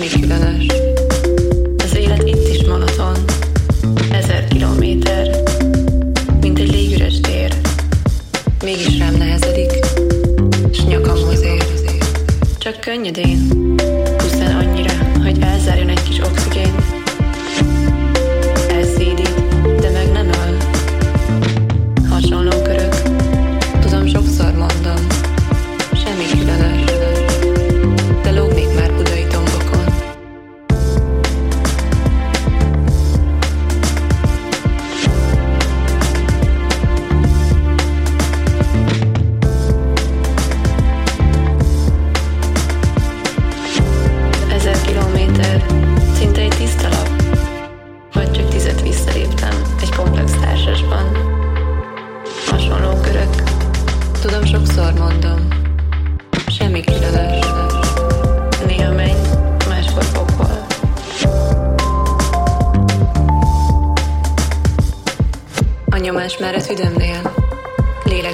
semmi különös. Az élet itt is monoton. 1000 kilométer, mint egy légüres tér. Mégis rám nehezedik, s nyakamhoz ér. Csak könnyedén, pusztán annyira, hogy elzárjon egy kis oxigén. Elszédít, de meg nem öl. Hasonló körök, tudom, sokszor mondom, semmi különös, de lógnék már budai tombokon. Szinte egy tiszta lap, vagy csak 10 visszaléptem egy komplex társasban. Hasonló körök, tudom, sokszor mondom, semmi különös. Néha menny, máskor pokol. A nyomás már a tüdömnél.